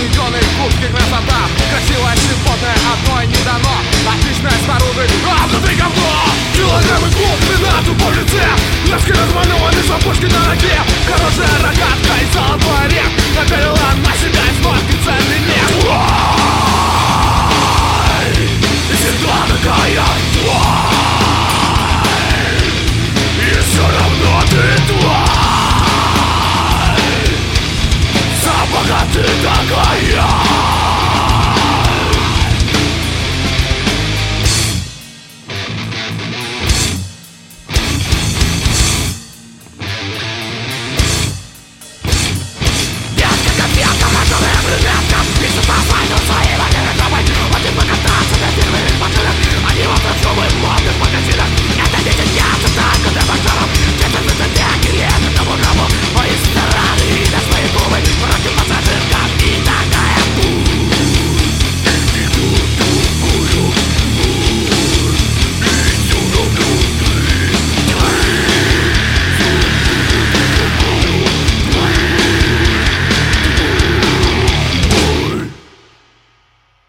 заведенный губки красота. Красивая животное одной не дано. Отличное снаружи, а внутри говно. Килограммы глубины на тупом лице. Лески размалеваны, сапожки на ноге. Хорошая рогатка и золотой орех. Напялила на